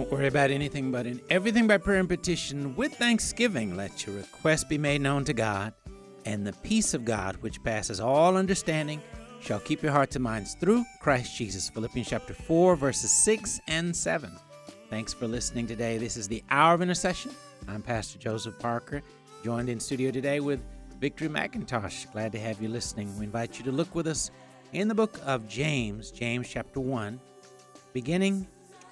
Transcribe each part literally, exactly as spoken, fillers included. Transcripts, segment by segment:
Don't worry about anything, but in everything by prayer and petition, with thanksgiving, let your requests be made known to God, and the peace of God, which passes all understanding, shall keep your hearts and minds through Christ Jesus. Philippians chapter four, verses six and seven. Thanks for listening today. This is the Hour of Intercession. I'm Pastor Joseph Parker, joined in studio today with Victory McIntosh. Glad to have you listening. We invite you to look with us in the book of James, James chapter one, beginning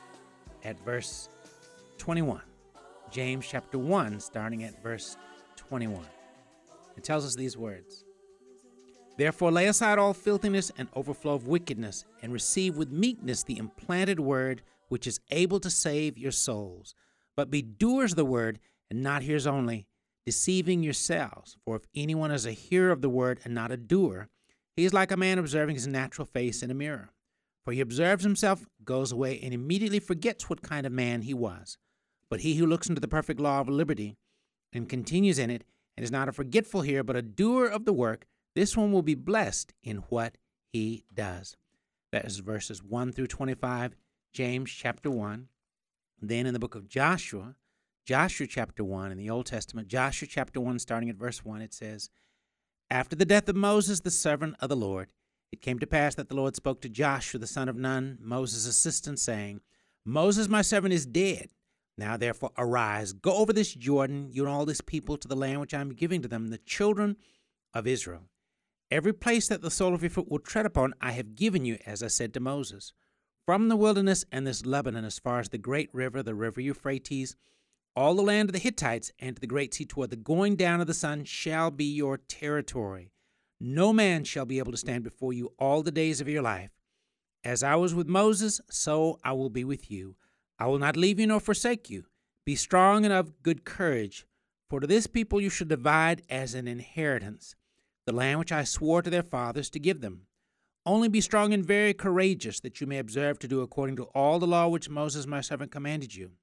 at verse twenty-one. James chapter one, starting at verse twenty-one. It tells us these words. Therefore lay aside all filthiness and overflow of wickedness, and receive with meekness the implanted word, which is able to save your souls. But be doers of the word, and not hearers only, deceiving yourselves. For if anyone is a hearer of the word and not a doer, he is like a man observing his natural face in a mirror. For he observes himself, goes away, and immediately forgets what kind of man he was. But he who looks into the perfect law of liberty and continues in it, and is not a forgetful hearer, but a doer of the work, this one will be blessed in what he does. That is verses one through twenty-five, James chapter one. Then in the book of Joshua, Joshua chapter one in the Old Testament, Joshua chapter one, starting at verse one, it says, After the death of Moses, the servant of the Lord, it came to pass that the Lord spoke to Joshua, the son of Nun, Moses' assistant, saying, Moses, my servant, is dead. Now therefore arise, go over this Jordan, you and all this people, to the land which I am giving to them, the children of Israel. Every place that the sole of your foot will tread upon, I have given you, as I said to Moses. From the wilderness and this Lebanon, as far as the great river, the river Euphrates, all the land of the Hittites, and to the great sea toward the going down of the sun, shall be your territory. No man shall be able to stand before you all the days of your life. As I was with Moses, so I will be with you. I will not leave you nor forsake you. Be strong and of good courage, for to this people you shall divide as an inheritance the land which I swore to their fathers to give them. Only be strong and very courageous, that you may observe to do according to all the law which Moses my servant commanded you.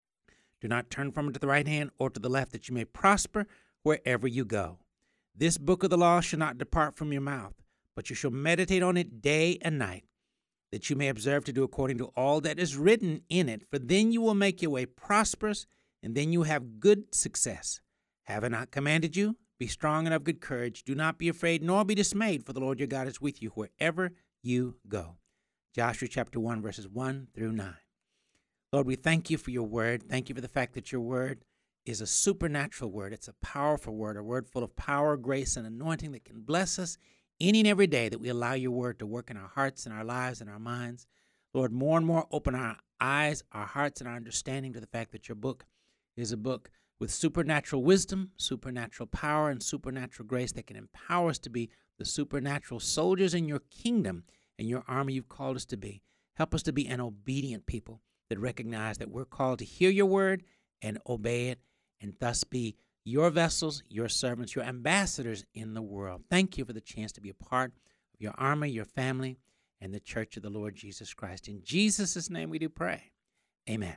Do not turn from it to the right hand or to the left, that you may prosper wherever you go. This book of the law shall not depart from your mouth, but you shall meditate on it day and night, that you may observe to do according to all that is written in it. For then you will make your way prosperous, and then you will have good success. Have I not commanded you? Be strong and of good courage. Do not be afraid, nor be dismayed, for the Lord your God is with you wherever you go. Joshua chapter one, verses one through nine. Lord, we thank you for your word. Thank you for the fact that your word is a supernatural word. It's a powerful word, a word full of power, grace, and anointing that can bless us any and every day that we allow your word to work in our hearts and our lives and our minds. Lord, more and more open our eyes, our hearts, and our understanding to the fact that your book is a book with supernatural wisdom, supernatural power, and supernatural grace that can empower us to be the supernatural soldiers in your kingdom and your army you've called us to be. Help us to be an obedient people that recognize that we're called to hear your word and obey it, and thus be your vessels, your servants, your ambassadors in the world. Thank you for the chance to be a part of your army, your family, and the church of the Lord Jesus Christ. In Jesus' name we do pray. Amen.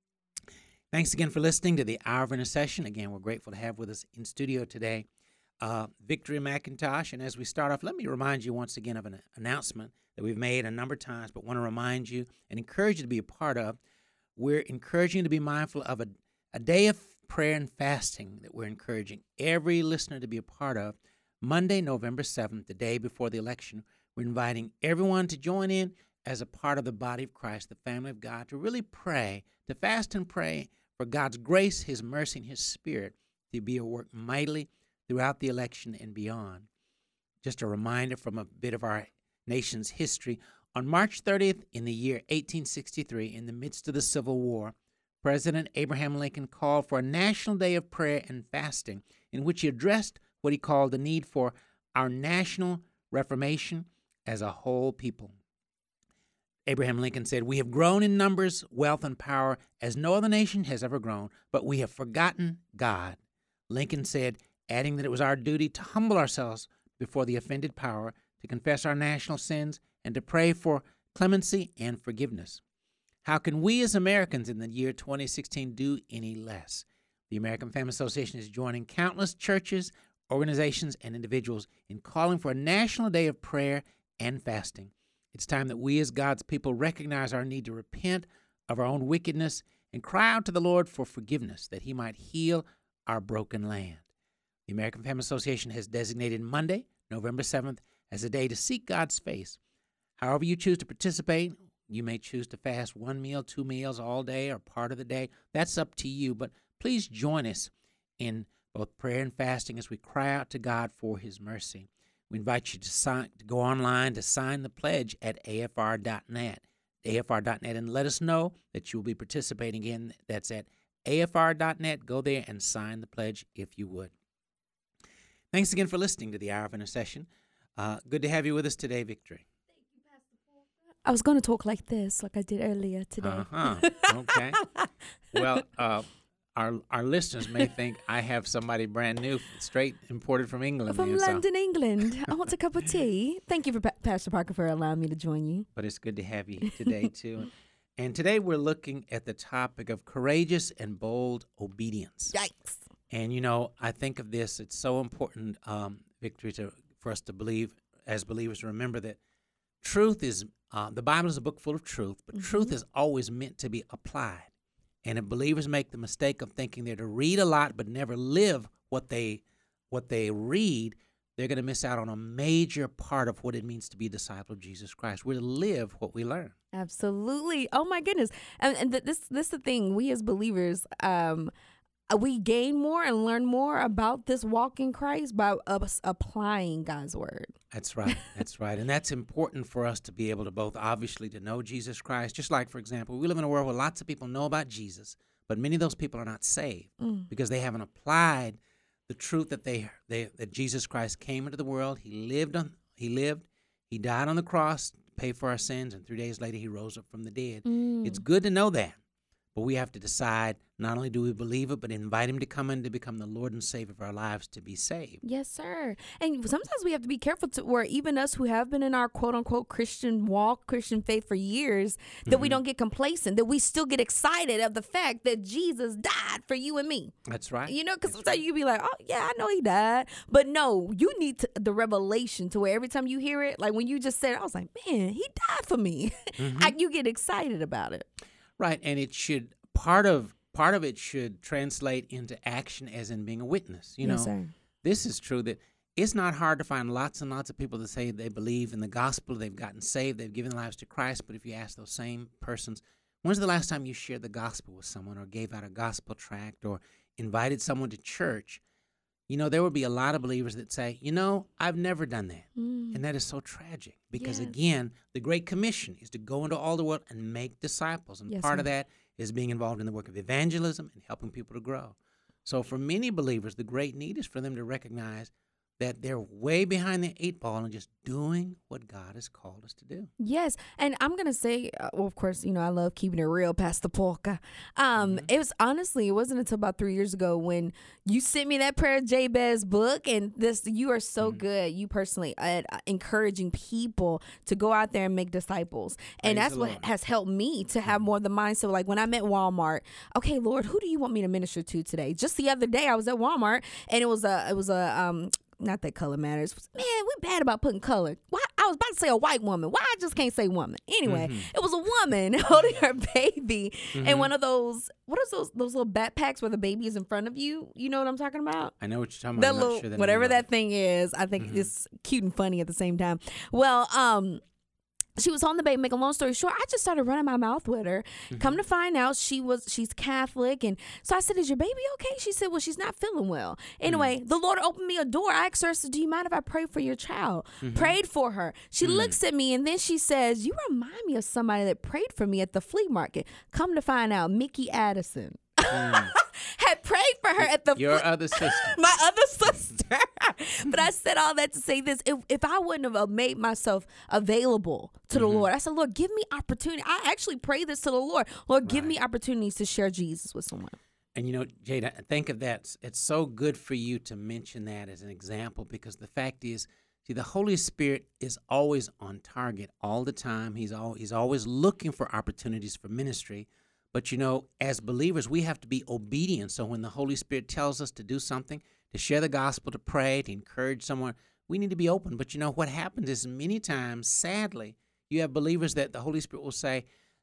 Thanks again for listening to the Hour of Intercession. Again, we're grateful to have with us in studio today uh, Victory McIntosh. And as we start off, let me remind you once again of an announcement that we've made a number of times, but want to remind you and encourage you to be a part of. We're encouraging you to be mindful of a, a day of prayer and fasting that we're encouraging every listener to be a part of. Monday, November seventh, the day before the election, we're inviting everyone to join in as a part of the body of Christ, the family of God, to really pray, to fast and pray for God's grace, his mercy, and his spirit to be at work mightily throughout the election and beyond. Just a reminder from a bit of our nation's history. On March thirtieth in the year eighteen sixty-three, in the midst of the Civil War, President Abraham Lincoln called for a national day of prayer and fasting in which he addressed what he called the need for our national reformation as a whole people. Abraham Lincoln said, "We have grown in numbers, wealth, and power as no other nation has ever grown, but we have forgotten God." Lincoln said, adding that it was our duty to humble ourselves before the offended power, to confess our national sins, and to pray for clemency and forgiveness. How can we as Americans in the year twenty sixteen do any less? The American Family Association is joining countless churches, organizations, and individuals in calling for a national day of prayer and fasting. It's time that we as God's people recognize our need to repent of our own wickedness and cry out to the Lord for forgiveness that he might heal our broken land. The American Family Association has designated Monday, November seventh, as a day to seek God's face. However you choose to participate, you may choose to fast one meal, two meals all day, or part of the day. That's up to you, but please join us in both prayer and fasting as we cry out to God for his mercy. We invite you to sign, to go online to sign the pledge at A F R dot net, A F R dot net, and let us know that you will be participating in. That's at A F R dot net. Go there and sign the pledge if you would. Thanks again for listening to the Hour of Intercession. Uh, good to have you with us today, Victory. I was going to talk like this, like I did earlier today. Uh-huh. Okay. Well, uh, our our listeners may think I have somebody brand new, straight imported from England. From here, London, so. England. I want a cup of tea. Thank you, for pa- Pastor Parker, for allowing me to join you. But it's good to have you today, too. And today we're looking at the topic of courageous and bold obedience. Yikes. And, you know, I think of this, it's so important, um, Victory, to, for us to believe, as believers, to remember that truth is, uh, the Bible is a book full of truth, but mm-hmm. truth is always meant to be applied. And if believers make the mistake of thinking they're to read a lot but never live what they what they read, they're going to miss out on a major part of what it means to be a disciple of Jesus Christ. We're to live what we learn. Absolutely. Oh, my goodness. And, and th- this, this is the thing. We as believers, um, we gain more and learn more about this walk in Christ by us applying God's word. That's right. That's right. And that's important for us to be able to both obviously to know Jesus Christ. Just like, for example, we live in a world where lots of people know about Jesus, but many of those people are not saved mm. because they haven't applied the truth that they, they that Jesus Christ came into the world. He lived on he lived, he died on the cross to pay for our sins, and three days later he rose up from the dead. Mm. It's good to know that. But we have to decide, not only do we believe it, but invite him to come in to become the Lord and Savior of our lives to be saved. Yes, sir. And sometimes we have to be careful to where even us who have been in our quote-unquote Christian walk, Christian faith for years, that mm-hmm. we don't get complacent, that we still get excited of the fact that Jesus died for you and me. That's right. You know, because sometimes right. you be like, oh, yeah, I know he died. But no, you need to, the revelation to where every time you hear it, like when you just said it, I was like, man, he died for me. Mm-hmm. I, you get excited about it. Right, and it should part of part of it should translate into action, as in being a witness. You know, yes, sir. This is true that it's not hard to find lots and lots of people that say they believe in the gospel, they've gotten saved, they've given their lives to Christ. But if you ask those same persons, when's the last time you shared the gospel with someone, or gave out a gospel tract, or invited someone to church? You know, there would be a lot of believers that say, you know, I've never done that. Mm. And that is so tragic because, yes. again, the Great Commission is to go into all the world and make disciples. And yes, part sir. of that is being involved in the work of evangelism and helping people to grow. So for many believers, the great need is for them to recognize that they're way behind the eight ball and just doing what God has called us to do. Yes. And I'm going to say, uh, well, of course, you know, I love keeping it real, Pastor Polka. Um, mm-hmm. It was honestly, it wasn't until about three years ago when you sent me that Prayer Jabez book, and this, you are so mm-hmm. good, you personally, at uh, encouraging people to go out there and make disciples. And Praise that's what Lord. Has helped me to have mm-hmm. more of the mindset. Like when I'm at Walmart, okay, Lord, who do you want me to minister to today? Just the other day I was at Walmart, and it was a, it was a, um, not that color matters. Man, we're bad about putting color. Why? I was about to say a white woman. Why I just can't say woman? Anyway, mm-hmm. it was a woman holding her baby mm-hmm. in one of those, what are those those little backpacks where the baby is in front of you? You know what I'm talking about? I know what you're talking about. That little, sure that whatever that thing is, I think mm-hmm. it's cute and funny at the same time. Well, um, she was holding the baby. Make a long story short, I just started running my mouth with her. Mm-hmm. Come to find out, she was she's Catholic, and so I said, "Is your baby okay?" She said, "Well, she's not feeling well." Anyway, mm-hmm. the Lord opened me a door. I asked her, I said, "Do you mind if I pray for your child?" Mm-hmm. Prayed for her. She mm-hmm. looks at me, and then she says, "You remind me of somebody that prayed for me at the flea market." Come to find out, Mickey Addison. Mm. Had prayed for her at the your fl- other sister, my other sister. But I said all that to say this: if if I wouldn't have made myself available to the mm-hmm. Lord, I said, "Lord, give me opportunity." I actually pray this to the Lord: "Lord, give right. me opportunities to share Jesus with someone." And you know, Jada, think of that. It's so good for you to mention that as an example, because the fact is, see, the Holy Spirit is always on target all the time. He's all he's always looking for opportunities for ministry. But, you know, as believers, we have to be obedient. So when the Holy Spirit tells us to do something, to share the gospel, to pray, to encourage someone, we need to be open. But, you know, what happens is many times, sadly, you have believers that the Holy Spirit will say,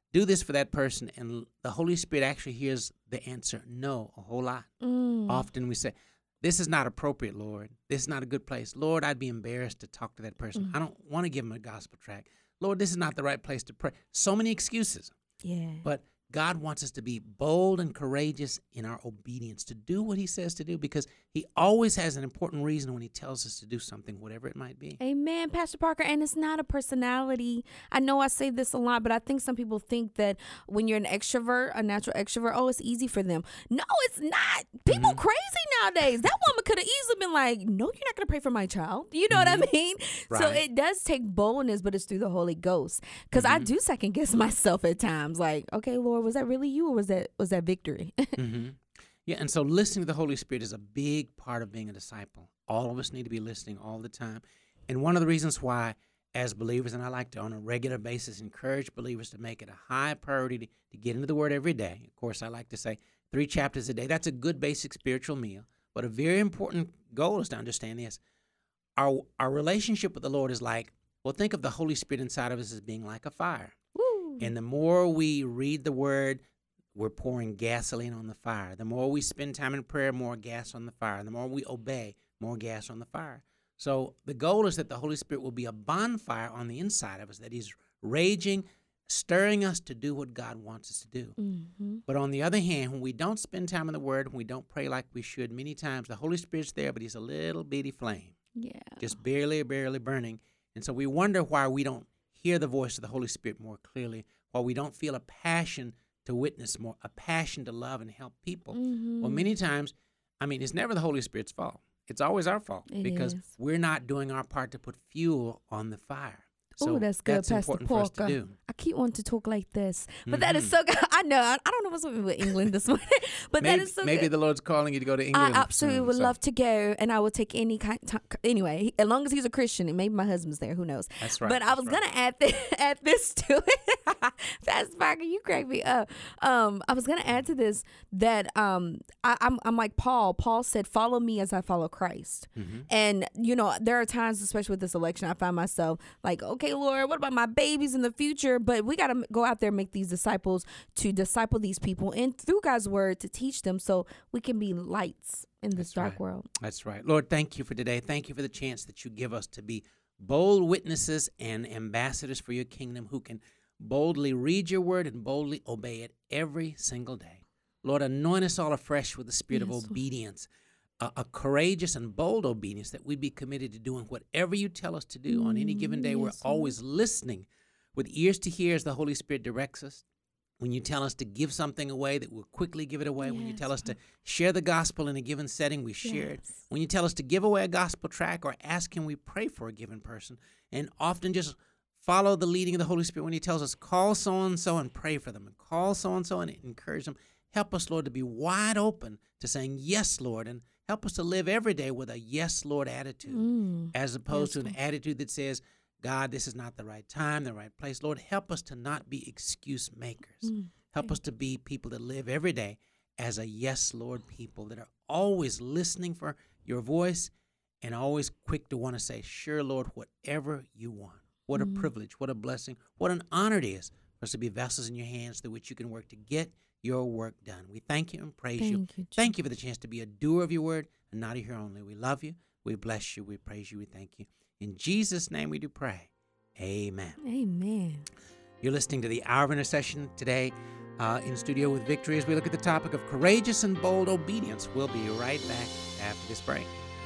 do this for that person, and the Holy Spirit actually hears the answer, no, a whole lot. Mm. Often we say, this is not appropriate, Lord. This is not a good place. Lord, I'd be embarrassed to talk to that person. Mm. I don't want to give them a gospel tract. Lord, this is not the right place to pray. So many excuses. Yeah. But God wants us to be bold and courageous in our obedience, to do what he says to do, because he always has an important reason when he tells us to do something, whatever it might be. Amen, Pastor Parker. And it's not a personality. I know I say this a lot, but I think some people think that when you're an extrovert, a natural extrovert, oh, it's easy for them. No, it's not. People Mm-hmm. crazy nowadays. That woman could have easily been like, no, you're not going to pray for my child. You know Mm-hmm. what I mean? Right. So it does take boldness, but it's through the Holy Ghost. Because Mm-hmm. I do second guess myself at times. Like, okay, Lord, was that really you, or was that was that victory? Mm-hmm. Yeah, and so listening to the Holy Spirit is a big part of being a disciple. All of us need to be listening all the time. And one of the reasons why, as believers, and I like to on a regular basis encourage believers to make it a high priority to, to get into the Word every day. Of course, I like to say three chapters a day. That's a good basic spiritual meal. But a very important goal is to understand this. Our, our relationship with the Lord is like, well, think of the Holy Spirit inside of us as being like a fire. Woo. And the more we read the Word, we're pouring gasoline on the fire. The more we spend time in prayer, more gas on the fire. The more we obey, more gas on the fire. So the goal is that the Holy Spirit will be a bonfire on the inside of us, that he's raging, stirring us to do what God wants us to do. Mm-hmm. But on the other hand, when we don't spend time in the Word, when we don't pray like we should, many times the Holy Spirit's there, but he's a little bitty flame, Yeah. just barely, barely burning. And so we wonder why we don't hear the voice of the Holy Spirit more clearly, why we don't feel a passion to witness more, a passion to love and help people. Mm-hmm. Well, many times, I mean, it's never the Holy Spirit's fault. It's always our fault It because is. we're not doing our part to put fuel on the fire. So Oh, that's good, that's Pastor important for us to Parker. do. I keep wanting to talk like this, but that is Mhm. so good. I know. I, I don't know what's up with England this morning, but maybe, that is so maybe good. the Lord's calling you to go to I England. absolutely soon, would so love to go, and I will take any kind. T- anyway, as long as he's a Christian, and maybe my husband's there. Who knows? That's right. But I that's was right. gonna add this, add this to it. Pastor Parker, you crack me up. Um, I was gonna add to this that um, I, I'm I'm like Paul. Paul said, "Follow me as I follow Christ." Mhm. And you know, there are times, especially with this election, I find myself like, "Okay, Lord, what about my babies in the future?" But we got to go out there and make these disciples to disciple these people, and through God's word to teach them, so we can be lights in this That's dark right. world. That's right. Lord, thank you for today. Thank you for the chance that you give us to be bold witnesses and ambassadors for your kingdom who can boldly read your word and boldly obey it every single day. Lord, anoint us all afresh with the spirit Yes, of Lord. obedience, a, a courageous and bold obedience that we be committed to doing whatever you tell us to do on any given day. Mm, We're yes, Lord. always listening with ears to hear as the Holy Spirit directs us. When you tell us to give something away, that we'll quickly give it away. When you Yes, tell us to share the gospel in a given setting, we share it. Yes. When you tell us to give away a gospel tract or ask him, we pray for a given person. And often just follow the leading of the Holy Spirit when he tells us, call so-and-so and pray for them, and call so-and-so and encourage them. Help us, Lord, to be wide open to saying, yes, Lord, and help us to live every day with a yes, Lord attitude, Mm. as opposed Yes, to an attitude that says, God, this is not the right time, the right place. Lord, help us to not be excuse makers. Mm. Help us to be people that live every day as a yes, Lord people that are always listening for your voice and always quick to want to say, sure, Lord, whatever you want. What Mm. a privilege, what a blessing, what an honor it is for us to be vessels in your hands through which you can work to get your work done. We thank you and praise you. Thank you, Thank you for the chance to be a doer of your word and not a hearer only. We love you. We bless you. We praise you. We thank you. In Jesus' name we do pray. Amen. Amen. You're listening to the Hour of Intercession today uh, in studio with Victory as we look at the topic of courageous and bold obedience. We'll be right back after this break.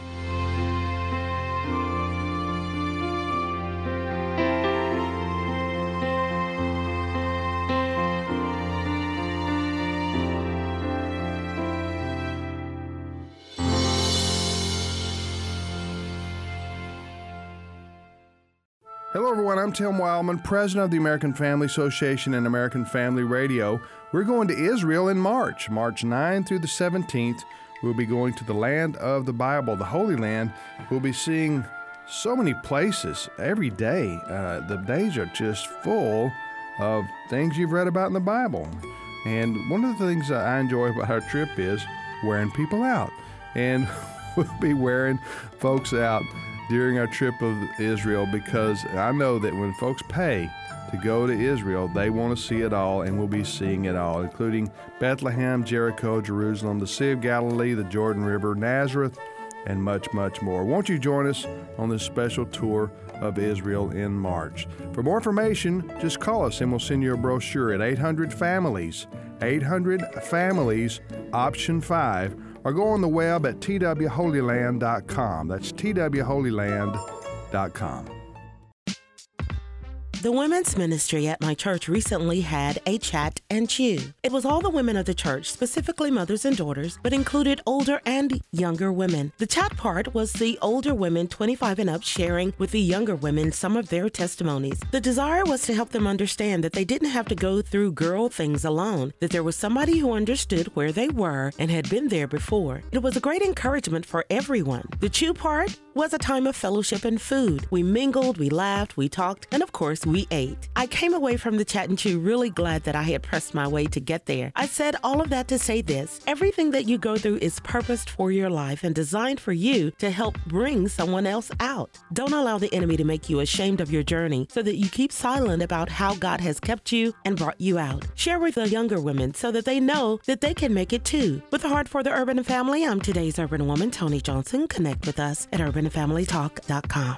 Hello, everyone. I'm Tim Wildman, president of the American Family Association and American Family Radio. We're going to Israel in March, March ninth through the seventeenth. We'll be going to the land of the Bible, the Holy Land. We'll be seeing so many places every day. Uh, the days are just full of things you've read about in the Bible. And one of the things that I enjoy about our trip is wearing people out. And we'll be wearing folks out during our trip of Israel, because I know that when folks pay to go to Israel. They want to see it all, and we'll be seeing it all, including Bethlehem, Jericho, Jerusalem, the Sea of Galilee, the Jordan River, Nazareth, and much, much more. Won't you join us on this special tour of Israel in March? For more information, just call us and we'll send you a brochure at eight hundred families, eight hundred families, option five, or go on the web at t w holy land dot com. That's t w holy land dot com. The women's ministry at my church recently had a chat and chew. It was all the women of the church, specifically mothers and daughters, but included older and younger women. The chat part was the older women twenty-five and up sharing with the younger women some of their testimonies. The desire was to help them understand that they didn't have to go through girl things alone, that there was somebody who understood where they were and had been there before. It was a great encouragement for everyone. The chew part was a time of fellowship and food. We mingled, we laughed, we talked, and of course, we ate. I came away from the chat and chew really glad that I had pressed my way to get there. I said all of that to say this: everything that you go through is purposed for your life and designed for you to help bring someone else out. Don't allow the enemy to make you ashamed of your journey so that you keep silent about how God has kept you and brought you out. Share with the younger women so that they know that they can make it too. With a heart for the urban family, I'm today's urban woman, Tony Johnson. Connect with us at urban family talk dot com.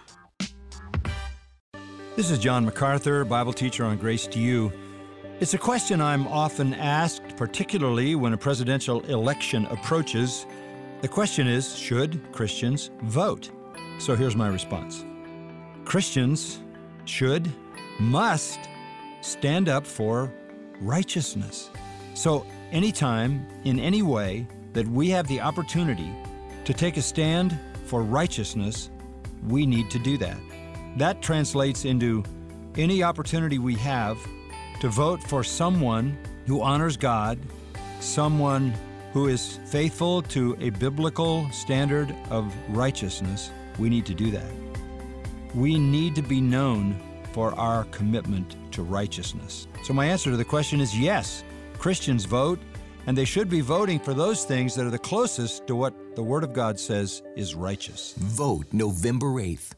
This is John MacArthur, Bible teacher on Grace to You. It's a question I'm often asked, particularly when a presidential election approaches. The question is, should Christians vote? So here's my response. Christians should, must stand up for righteousness. So anytime, in any way, that we have the opportunity to take a stand for righteousness, we need to do that. That translates into any opportunity we have to vote for someone who honors God, someone who is faithful to a biblical standard of righteousness. We need to do that. We need to be known for our commitment to righteousness. So my answer to the question is yes, Christians vote, and they should be voting for those things that are the closest to what the Word of God says is righteous. Vote November eighth.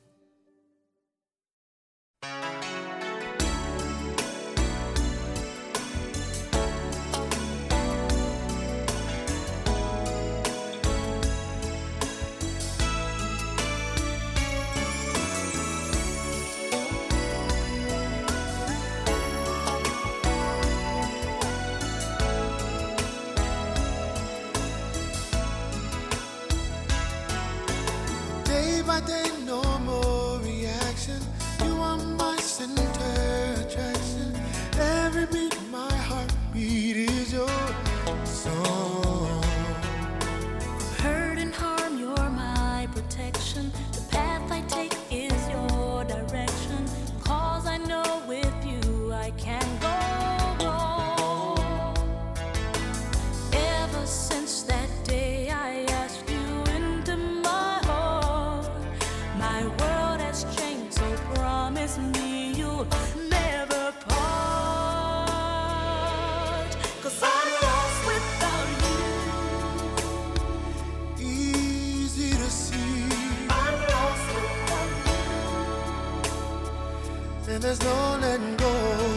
And there's no letting go.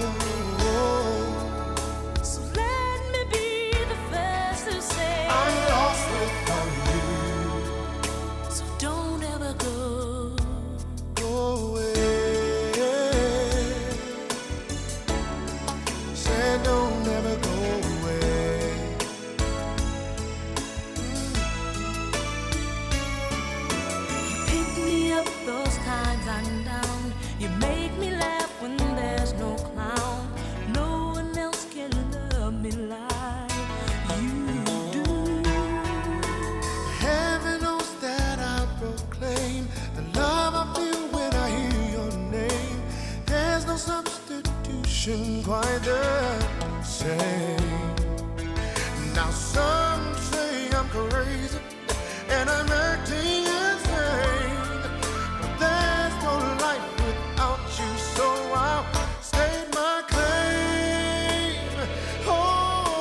So let me be the first to say I'm lost without you. So don't ever go, go away. Say don't ever go away. You pick me up those times I'm down. You make me laugh when there's no clown. No one else can love me like you do. Heaven knows that I proclaim the love I feel when I hear your name. There's no substitution quite the same. Now some say I'm crazy and I'm acting insane, but there's no life without you, so I'll state my claim. Oh,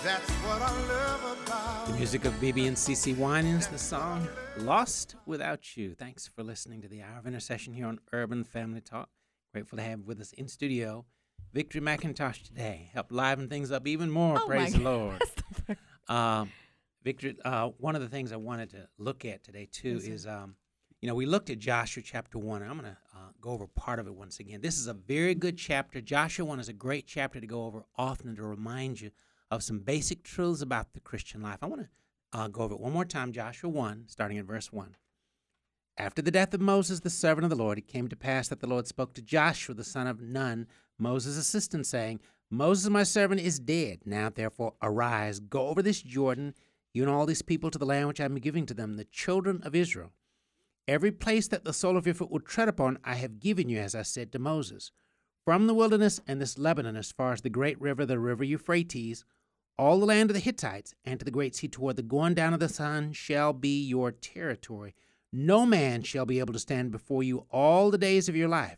That's what I love about The music of B B and C C Winans, the song Lost Without You. Thanks for listening to the Hour of Intercession here on Urban Family Talk. Grateful to have with us in studio Victory McIntosh today. Help liven things up even more. Oh Praise my the Lord. God. Um, Victory, uh, one of the things I wanted to look at today, too, Yes, is, um, you know, we looked at Joshua chapter one. And I'm going to uh, go over part of it once again. This is a very good chapter. Joshua one is a great chapter to go over often and to remind you of some basic truths about the Christian life. I want to uh, go over it one more time. Joshua one, starting at verse one. After the death of Moses, the servant of the Lord, it came to pass that the Lord spoke to Joshua, the son of Nun, Moses' assistant, saying, Moses, my servant, is dead. Now, therefore, arise, go over this Jordan, you and all these people, to the land which I am giving to them, the children of Israel. Every place that the sole of your foot will tread upon, I have given you, as I said to Moses. From the wilderness and this Lebanon, as far as the great river, the river Euphrates, all the land of the Hittites, and to the great sea toward the going down of the sun, shall be your territory. No man shall be able to stand before you all the days of your life.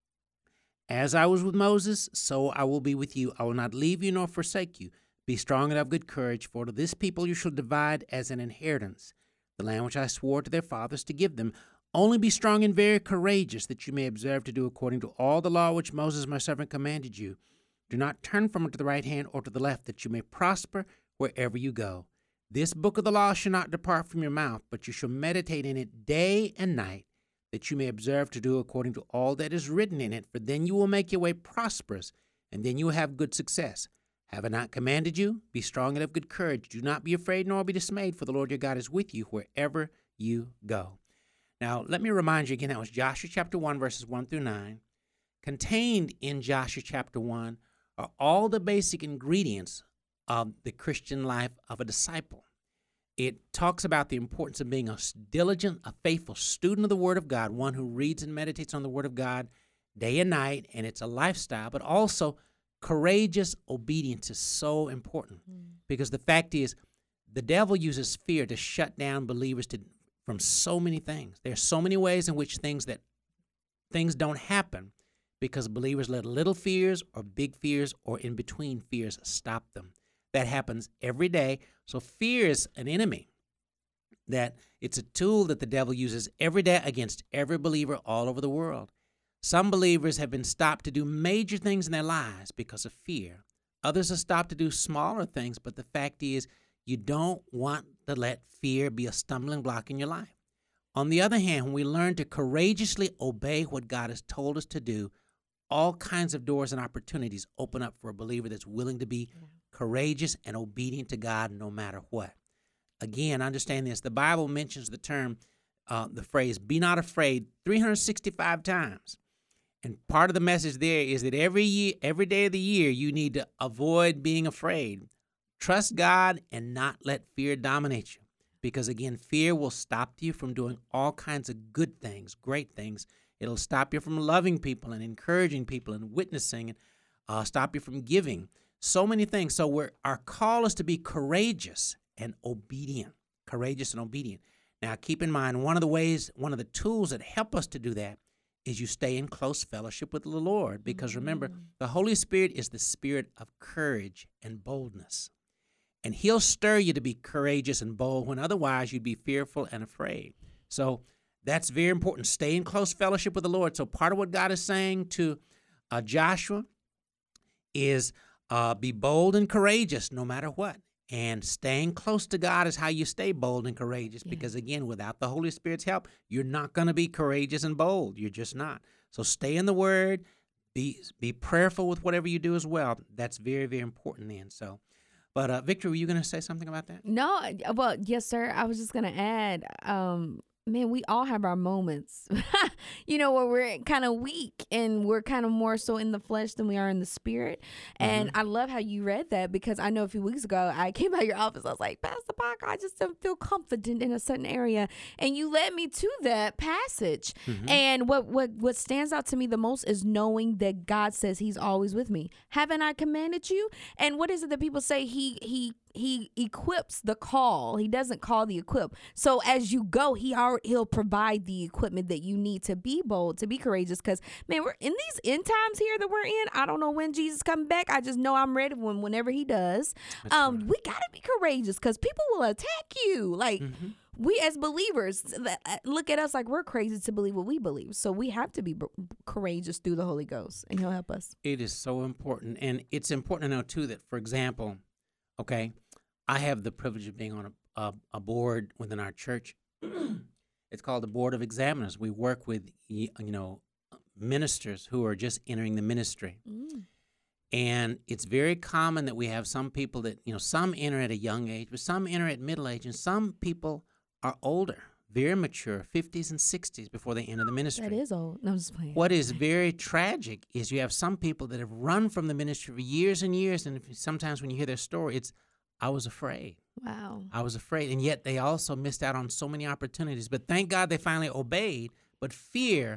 As I was with Moses, so I will be with you. I will not leave you nor forsake you. Be strong and of good courage, for to this people you shall divide as an inheritance the land which I swore to their fathers to give them. Only be strong and very courageous, that you may observe to do according to all the law which Moses my servant commanded you. Do not turn from it to the right hand or to the left, that you may prosper wherever you go. This book of the law shall not depart from your mouth, but you shall meditate in it day and night, that you may observe to do according to all that is written in it. For then you will make your way prosperous, and then you will have good success. Have I not commanded you? Be strong and of good courage. Do not be afraid nor be dismayed, for the Lord your God is with you wherever you go. Now, let me remind you again, that was Joshua chapter one, verses one through nine. Contained in Joshua chapter one are all the basic ingredients of the Christian life of a disciple. It talks about the importance of being a diligent, a faithful student of the Word of God, one who reads and meditates on the Word of God day and night, and it's a lifestyle, but also courageous obedience is so important, mm. because the fact is, the devil uses fear to shut down believers to, from so many things. There are so many ways in which things that things don't happen because believers let little fears or big fears or in between fears stop them. That happens every day. So fear is an enemy. That it's a tool that the devil uses every day against every believer all over the world. Some believers have been stopped to do major things in their lives because of fear. Others are stopped to do smaller things, but the fact is, you don't want to let fear be a stumbling block in your life. On the other hand, when we learn to courageously obey what God has told us to do, all kinds of doors and opportunities open up for a believer that's willing to be courageous and obedient to God no matter what. Again, understand this. The Bible mentions the term, uh, the phrase, be not afraid, three hundred sixty-five times. And part of the message there is that every year, every day of the year, you need to avoid being afraid. Trust God and not let fear dominate you. Because again, fear will stop you from doing all kinds of good things, great things. It'll stop you from loving people and encouraging people and witnessing, and uh, stop you from giving. So many things. So we're, our call is to be courageous and obedient. Courageous and obedient. Now, keep in mind, one of the ways, one of the tools that help us to do that is you stay in close fellowship with the Lord. Because remember, mm-hmm. the Holy Spirit is the spirit of courage and boldness. And he'll stir you to be courageous and bold when otherwise you'd be fearful and afraid. So that's very important. Stay in close fellowship with the Lord. So part of what God is saying to uh, Joshua is uh, be bold and courageous no matter what. And staying close to God is how you stay bold and courageous. Yeah. Because, again, without the Holy Spirit's help, you're not going to be courageous and bold. You're just not. So stay in the Word. Be be prayerful with whatever you do as well. That's very, very important then. So, but, uh, Victor, were you going to say something about that? No. Well, yes, sir. I was just going to add, um, man, we all have our moments, you know, where we're kind of weak and we're kind of more so in the flesh than we are in the spirit. And mm-hmm. I love how you read that, because I know a few weeks ago I came out of your office. I was like, Pastor Parker, I just don't feel confident in a certain area. And you led me to that passage. Mm-hmm. And what, what, what stands out to me the most is knowing that God says he's always with me. Haven't I commanded you? And what is it that people say? He, he, he equips the call. He doesn't call the equip. So as you go, he already, he'll provide the equipment that you need to be bold, to be courageous. Because man, we're in these end times here that we're in. I don't know when Jesus comes back. I just know I'm ready when whenever he does. That's Um, right. we gotta be courageous because people will attack you. Like Mm-hmm. we as believers that- uh, look at us like we're crazy to believe what we believe. So we have to be b- courageous through the Holy Ghost, and he'll help us. It is so important. And it's important to know, too, that, for example, okay, I have the privilege of being on a, a, a board within our church. It's called the Board of Examiners. We work with, y- you know, ministers who are just entering the ministry. Mm. And it's very common that we have some people that, you know, some enter at a young age, but some enter at middle age, and some people are older, very mature, fifties and sixties before they enter the ministry. That is old. No, I'm just playing. What is very tragic is you have some people that have run from the ministry for years and years, and if, sometimes when you hear their story, it's, I was afraid. Wow. I was afraid. And yet they also missed out on so many opportunities. But thank God they finally obeyed, but fear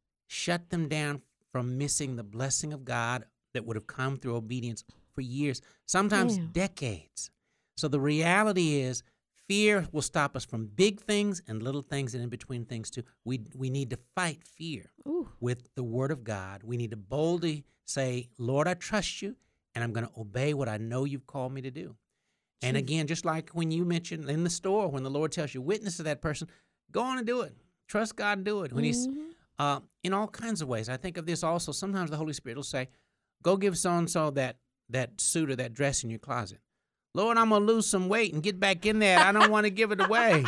shut them down from missing the blessing of God that would have come through obedience for years, sometimes Yeah. decades. So the reality is, fear will stop us from big things and little things and in between things too. We we need to fight fear Ooh. with the word of God. We need to boldly say, Lord, I trust you, and I'm going to obey what I know you've called me to do. And again, just like when you mentioned in the store, when the Lord tells you, witness to that person, go on and do it. Trust God and do it. When He's Mhm. uh, in all kinds of ways. I think of this also. Sometimes the Holy Spirit will say, go give so-and-so that, that suit or that dress in your closet. Lord, I'm going to lose some weight and get back in there. I don't want to give it away.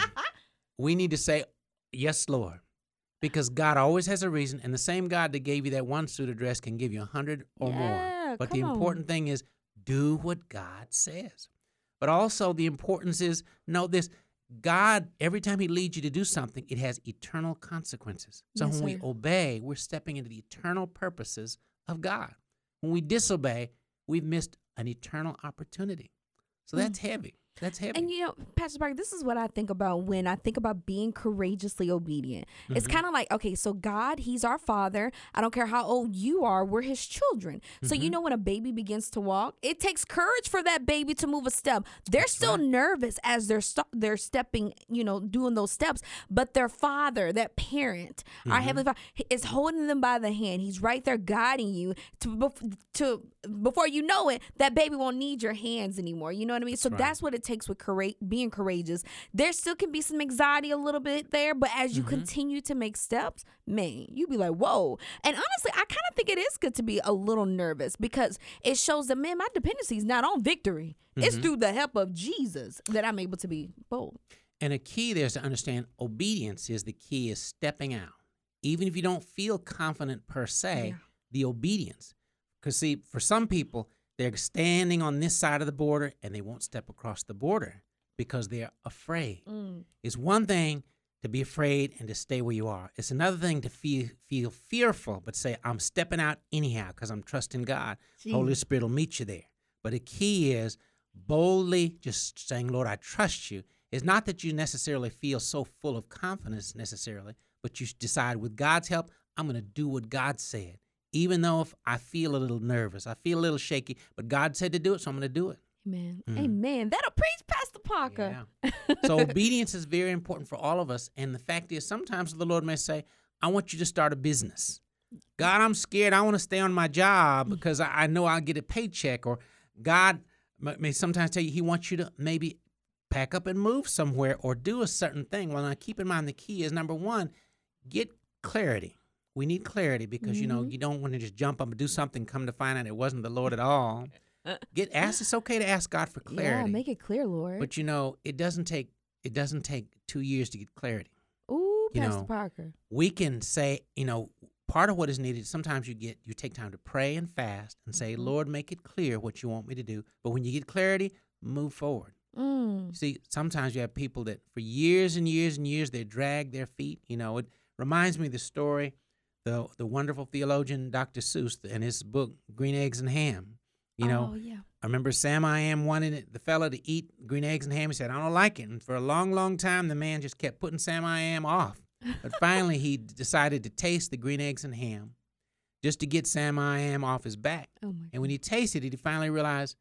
We need to say, yes, Lord, because God always has a reason, and the same God that gave you that one suit or dress can give you a hundred or Yeah, more. But the come on. important thing is do what God says. But also the importance is, know this, God, every time He leads you to do something, it has eternal consequences. So Yes, when we sir. obey, we're stepping into the eternal purposes of God. When we disobey, we've missed an eternal opportunity. So that's heavy. That's heavy. And you know, Pastor Parker, this is what I think about when I think about being courageously obedient. It's Mhm. kind of like, okay, so God, He's our Father. I don't care how old you are, we're His children. So you Mhm. know when a baby begins to walk, it takes courage for that baby to move a step. They're That's still right. nervous as they're st- they're stepping, you know, doing those steps. But their Father, that parent, our Mhm. Heavenly Father, is holding them by the hand. He's right there guiding you to bef- to before you know it, that baby won't need your hands anymore. You know what I mean? So right. that's what it takes with courage, being courageous. There still can be some anxiety a little bit there, but as you Mhm. continue to make steps, man, you be like, whoa. And honestly, I kind of think it is good to be a little nervous because it shows that, man, my dependency is not on victory. It's Mhm. through the help of Jesus that I'm able to be bold. And a key there is to understand obedience is the key is stepping out. Even if you don't feel confident per se, Yeah. the obedience. Because see, for some people, they're standing on this side of the border and they won't step across the border because they're afraid. Mm. It's one thing to be afraid and to stay where you are. It's another thing to feel feel fearful, but say, I'm stepping out anyhow because I'm trusting God. Holy Spirit will meet you there. But the key is boldly just saying, Lord, I trust you. It's not that you necessarily feel so full of confidence necessarily, but you decide with God's help, I'm going to do what God said. Even though if I feel a little nervous, I feel a little shaky, but God said to do it, so I'm going to do it. Amen. Mm. Amen. That'll preach, Pastor Parker. Yeah. So obedience is very important for all of us. And the fact is, sometimes the Lord may say, I want you to start a business. God, I'm scared. I want to stay on my job because I, I know I'll get a paycheck. Or God m- may sometimes tell you He wants you to maybe pack up and move somewhere or do a certain thing. Well, now keep in mind the key is, number one, get clarity. We need clarity because, you know, you don't want to just jump up and do something, come to find out it wasn't the Lord at all. Get asked. It's okay to ask God for clarity. Yeah, make it clear, Lord. But you know, it doesn't take it doesn't take two years to get clarity. Ooh, you Pastor know, Parker. We can say, you know, part of what is needed. Sometimes you get you take time to pray and fast and say, Mhm. Lord, make it clear what you want me to do. But when you get clarity, move forward. Mm. See, sometimes you have people that for years and years and years they drag their feet. You know, it reminds me of the story, the the wonderful theologian Doctor Seuss and his book Green Eggs and Ham. You know, Oh, yeah. I remember Sam I Am wanting it, the fella to eat green eggs and ham. He said, I don't like it. And for a long, long time, the man just kept putting Sam I Am off. But finally, he decided to taste the green eggs and ham just to get Sam I Am off his back. Oh, my And when he tasted it, he finally realized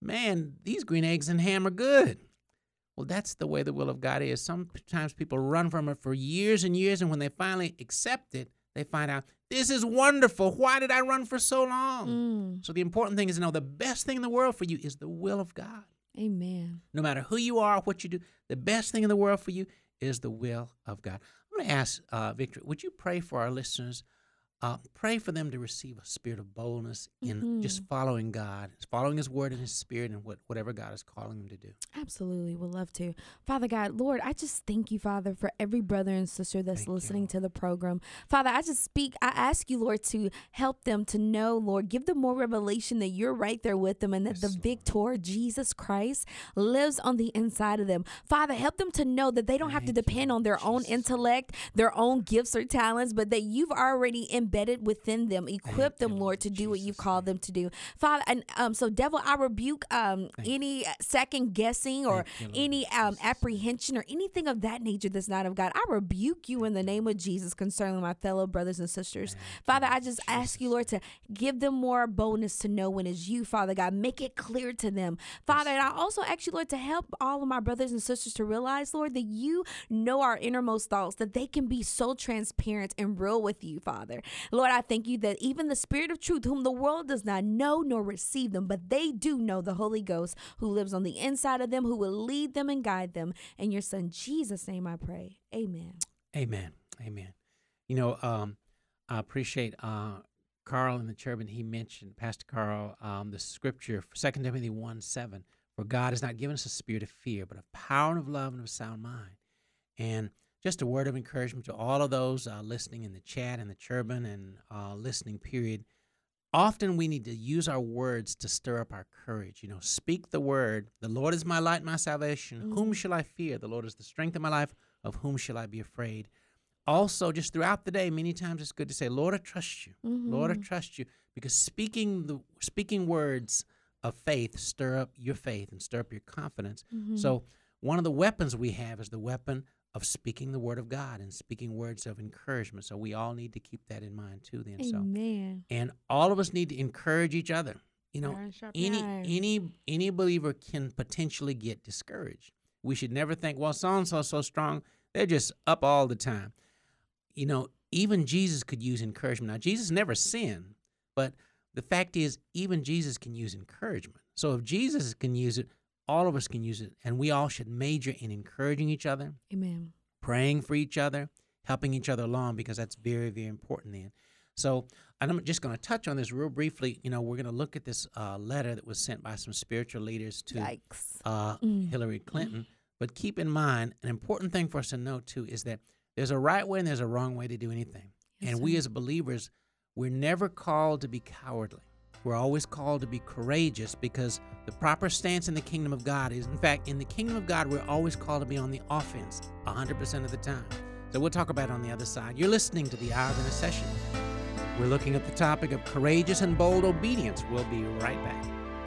man, these green eggs and ham are good. Well, that's the way the will of God is. Sometimes people run from it for years and years, and when they finally accept it, they find out, this is wonderful. Why did I run for so long? Mm. So the important thing is to know the best thing in the world for you is the will of God. Amen. No matter who you are, what you do, the best thing in the world for you is the will of God. I'm going to ask uh, Victor, would you pray for our listeners? Uh, pray for them to receive a spirit of boldness in mm-hmm. just following God, following His word and His spirit and what, whatever God is calling them to do. Absolutely. Would love to. Father God, Lord, I just thank you, Father, for every brother and sister that's thank listening you. to the program. Father, I just speak, I ask you, Lord, to help them to know, Lord, give them more revelation that you're right there with them and that yes, the Lord. Victor, Jesus Christ, lives on the inside of them. Father, help them to know that they don't thank have to depend you, on their Jesus. own intellect, their own gifts or talents, but that you've already embedded embedded within them, equip them, Lord, to do what you've called them to do, Father. And um, so, devil, I rebuke um any second guessing or any um apprehension or anything of that nature that's not of God. I rebuke you in the name of Jesus concerning my fellow brothers and sisters, Father. I just ask you, Lord, to give them more boldness to know when it's you, Father God. Make it clear to them, Father. And I also ask you, Lord, to help all of my brothers and sisters to realize, Lord, that you know our innermost thoughts, that they can be so transparent and real with you, Father. Lord, I thank you that even the Spirit of truth, whom the world does not know nor receive them, but they do know the Holy Ghost who lives on the inside of them, who will lead them and guide them. In your Son, Jesus' name I pray. Amen. Amen. Amen. You know, um, I appreciate uh, Carl in the cherubim. He mentioned, Pastor Carl, um, the scripture, Second Timothy one seven, for God has not given us a spirit of fear, but of power and of love and of sound mind. And just a word of encouragement to all of those uh, listening in the chat and the cherubim and uh, listening period. Often we need to use our words to stir up our courage. You know, speak the word. The Lord is my light, my salvation. Mm-hmm. Whom shall I fear? The Lord is the strength of my life. Of whom shall I be afraid? Also, just throughout the day, many times it's good to say, Lord, I trust you. Mm-hmm. Lord, I trust you. Because speaking the speaking words of faith stir up your faith and stir up your confidence. Mm-hmm. So one of the weapons we have is the weapon of speaking the word of God and speaking words of encouragement. So we all need to keep that in mind too then. Amen. So, and all of us need to encourage each other. You know, any iron. any any believer can potentially get discouraged. We should never think, well, so-and-so so strong, they're just up all the time. You know, even Jesus could use encouragement. Now, Jesus never sinned, but the fact is, even Jesus can use encouragement. So if Jesus can use it, all of us can use it, and we all should major in encouraging each other, Amen. Praying for each other, helping each other along, because that's very, very important then. So I'm just going to touch on this real briefly. You know, we're going to look at this uh, letter that was sent by some spiritual leaders to uh, mm. Hillary Clinton. But keep in mind, an important thing for us to know, too, is that there's a right way and there's a wrong way to do anything. Yes, and sir. We as believers, we're never called to be cowardly. We're always called to be courageous, because the proper stance in the kingdom of God is, in fact, in the kingdom of God, we're always called to be on the offense one hundred percent of the time. So we'll talk about it on the other side. You're listening to the Hour of Intercession. We're looking at the topic of courageous and bold obedience. We'll be right back.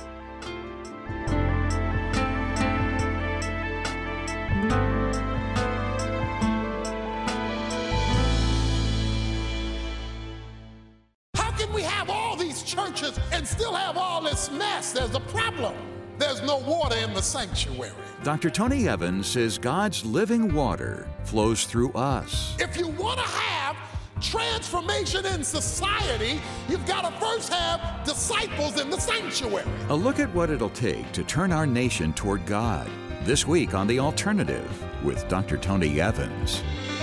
Churches and still have all this mess. There's a problem. There's no water in the sanctuary. Doctor Tony Evans says God's living water flows through us. If you want to have transformation in society, you've got to first have disciples in the sanctuary. A look at what it'll take to turn our nation toward God. This week on The Alternative with Doctor Tony Evans.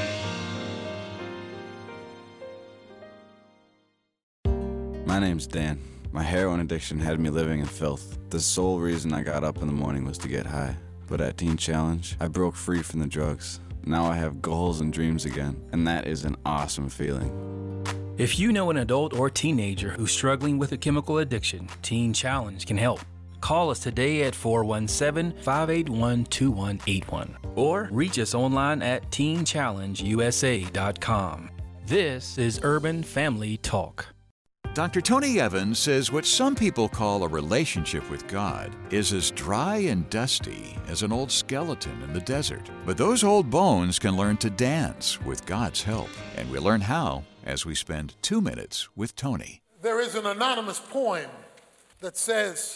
My name's Dan. My heroin addiction had me living in filth. The sole reason I got up in the morning was to get high. But at Teen Challenge, I broke free from the drugs. Now I have goals and dreams again, and that is an awesome feeling. If you know an adult or teenager who's struggling with a chemical addiction, Teen Challenge can help. Call us today at four one seven, five eight one, two one eight one or reach us online at teen challenge u s a dot com. This is Urban Family Talk. Doctor Tony Evans says what some people call a relationship with God is as dry and dusty as an old skeleton in the desert. But those old bones can learn to dance with God's help. And we learn how as we spend two minutes with Tony. There is an anonymous poem that says,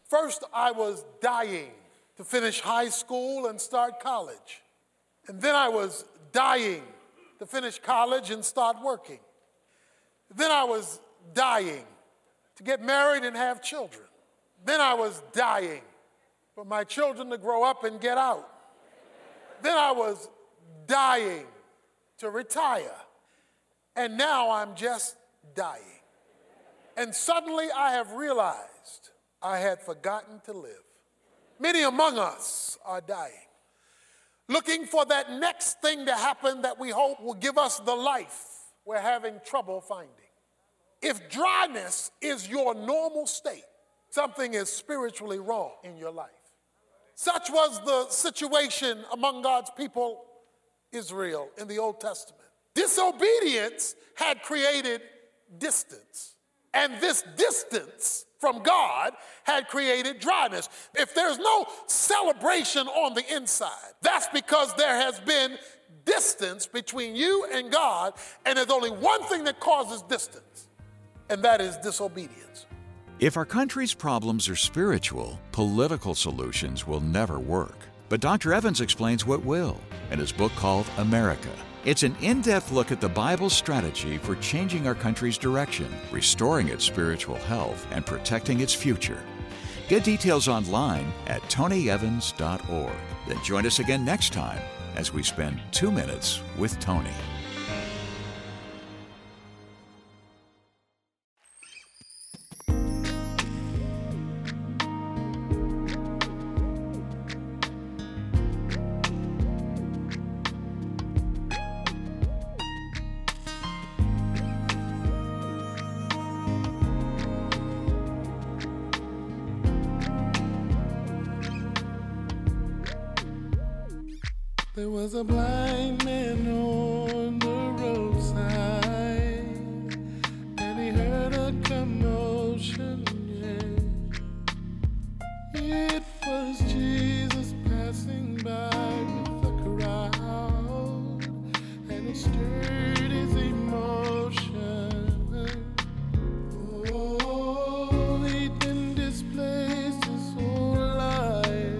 First, I was dying to finish high school and start college. And then I was dying to finish college and start working. Then I was dying to get married and have children. Then I was dying for my children to grow up and get out. Then I was dying to retire. And now I'm just dying. And suddenly I have realized I had forgotten to live. Many among us are dying, looking for that next thing to happen that we hope will give us the life we're having trouble finding. If dryness is your normal state, something is spiritually wrong in your life. Such was the situation among God's people, Israel, in the Old Testament. Disobedience had created distance, and this distance from God had created dryness. If there's no celebration on the inside, that's because there has been distance between you and God, and there's only one thing that causes distance, and that is disobedience. If our country's problems are spiritual, political solutions will never work. But Doctor Evans explains what will in his book called America. It's an in-depth look at the Bible's strategy for changing our country's direction, restoring its spiritual health, and protecting its future. Get details online at tony evans dot org. Then join us again next time as we spend two minutes with Tony. There was a blind man on the roadside, and he heard a commotion, yeah. It was Jesus passing by with the crowd, and it stirred his emotion. Oh, he'd been displaced his whole life.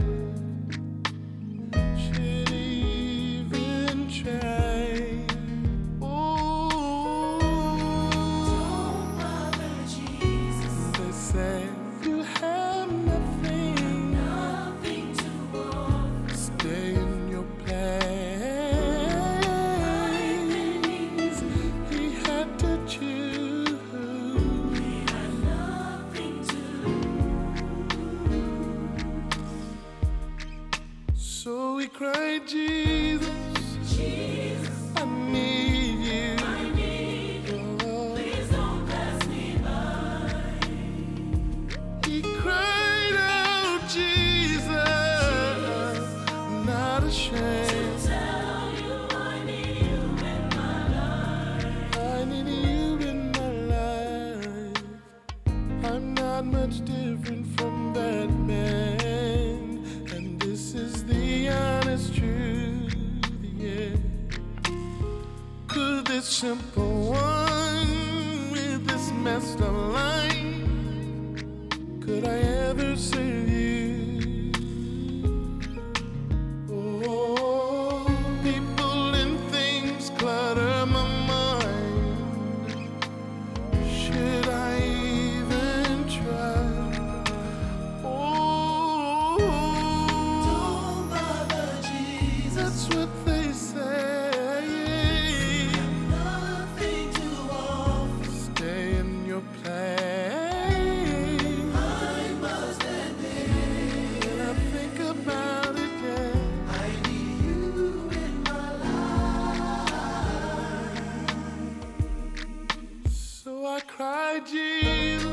So we cried, Jesus, Jesus, I need you. I need you. Oh. Please don't pass me by. He cried out, Jesus, I'm not ashamed to tell you I need you in my life. I need you in my life. I'm not much different from that man. Is the honest truth, yeah. Could this simple one with this messed up life, could I ever serve you? Oh, people and things clutter my mind. Should I even try? That's what they say. Nothing to offer. Stay in your place. I must admit. When I think about it, yeah, I need you in my life. So I cried, Jesus.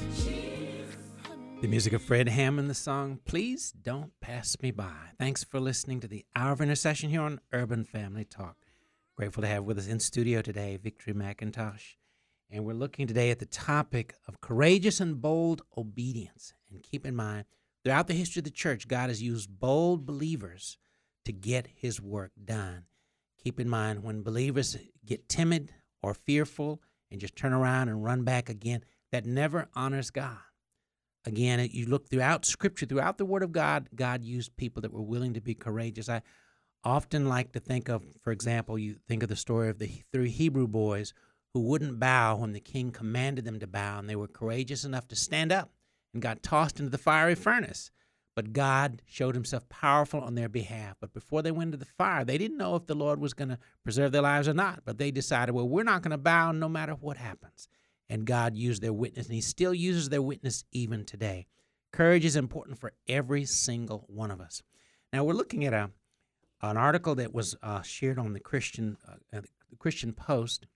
The music of Fred Hammond, the song, Please Don't Pass Me By. Thanks for listening to the Hour of Intercession here on Urban Family Talk. Grateful to have with us in studio today Victory McIntosh. And we're looking today at the topic of courageous and bold obedience. And keep in mind, throughout the history of the church, God has used bold believers to get his work done. Keep in mind, when believers get timid or fearful and just turn around and run back again, that never honors God. again, you look throughout Scripture, throughout the Word of God, God used people that were willing to be courageous. I often like to think of, for example, you think of the story of the three Hebrew boys who wouldn't bow when the king commanded them to bow, and they were courageous enough to stand up and got tossed into the fiery furnace. But God showed himself powerful on their behalf. But before they went into the fire, they didn't know if the Lord was going to preserve their lives or not. But they decided, well, we're not going to bow no matter what happens. And God used their witness, and he still uses their witness even today. Courage is important for every single one of us. Now, we're looking at a an article that was uh, shared on the Christian uh, the Christian Post.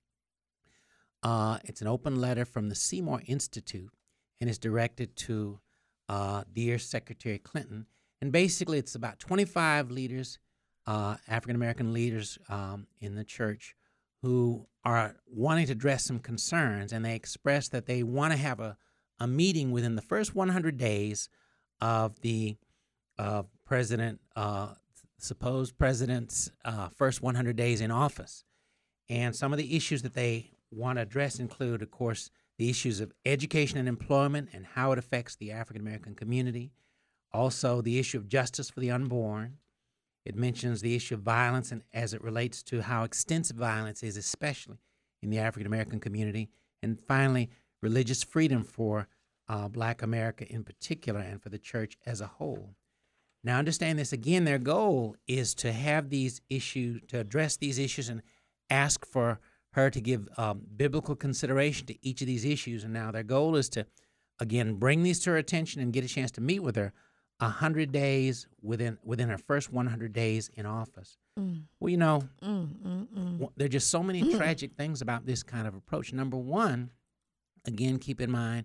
Uh, it's an open letter from the Seymour Institute, and it's directed to Uh, dear Secretary Clinton, and basically it's about twenty-five leaders, uh, African-American leaders um, in the church who are wanting to address some concerns, and they express that they want to have a, a meeting within the first one hundred days of the uh, president, uh, supposed president's uh, first one hundred days in office. And some of the issues that they want to address include, of course, the issues of education and employment and how it affects the African-American community. Also, the issue of justice for the unborn. It mentions the issue of violence and as it relates to how extensive violence is, especially in the African-American community. And finally, religious freedom for uh, Black America in particular and for the church as a whole. Now, understand this again, their goal is to have these issues, to address these issues and ask for her to give um, biblical consideration to each of these issues. And now their goal is to, again, bring these to her attention and get a chance to meet with her one hundred days within within her first one hundred days in office. Mm. Well, you know, mm, mm, mm. there are just so many mm. tragic things about this kind of approach. Number one, again, keep in mind,